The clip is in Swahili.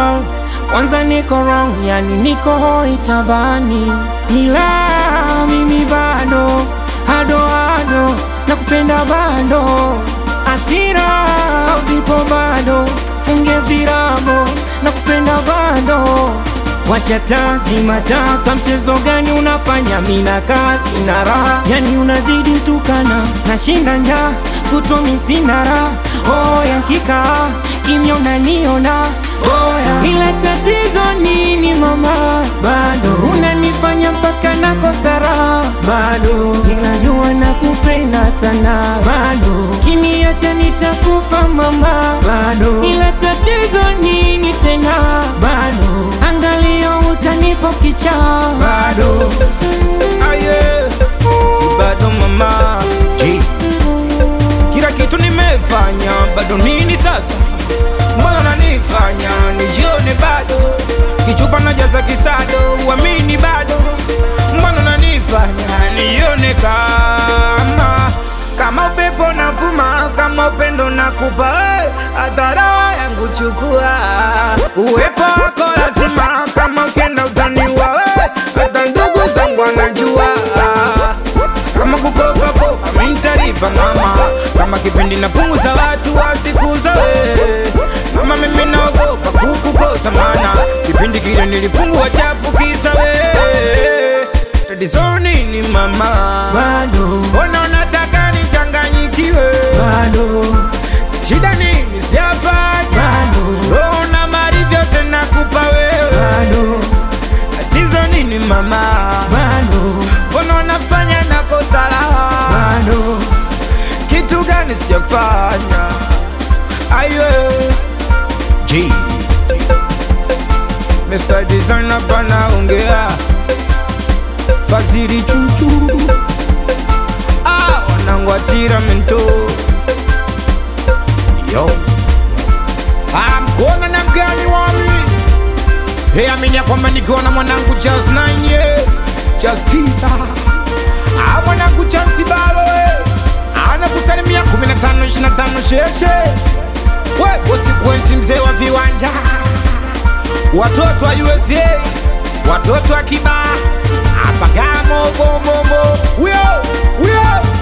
girl, kwanza niko wrong, yani niko hoi tabani. Ila mimi bado hado nakupenda bado, asira zipo bado, funge virago nakupenda bado. Washa taa zima taa, kwa mchezo gani unafanya mina kasi na raha? Yani unazidi mtukana, nashinda njaa, kutomi sina raha. Oya nkika, kimya unaniona, oya. Ila tatizo nini mama? Bado unanifanya mpaka nakosa raha, bado. Ila jua nakupenda sana, bado. Kiniacha nitakufa mama, bado. Ila tatizo nini tena? Bado. Angalia utanipa kicha, bado. Aye, bado mama. Kila kitu nimefanya, bado nini sasa? Mbona unanifanya nijione bado? Kichupa najaza kisado, uamini bado? Mbona unanifanya nione kama upepo navuma, kama upendo nakupa, hata roho yangu chukua. Uwepo wako lazima, kama ukienda utaniua, hata ndugu zangu wanajua. Kama kukopa kopa mimi nitalipa mama, kama kipindi napunguza watu wasikuza mama, mimi naogopa kukukosa maana kipindi kile nilipungua chapu kisa tatizo nini mama? Bado. Mbona unataka nichanganyikiwe? Bado. Shida nini sijafanya? Bado. Una mali vyote nakupa wewe, bado. Tatizo nini mama? Bado. Mbona unafanya nakosa raha? Bado. Kitu gani sijafanya? Ayo G Mr. Designer pana ongea Faziri chuchu wanangu atira mento yo mkona na mgani wami amini ya kwamba nikiona mwanangu just 9 years just pisa mwanangu chansi balo anakusalimia 15-25 sheshe bosi kwenzi mzee wa viwanja, watoto wa USA, watoto wa Kiba, Apagamo, Bombo, Wio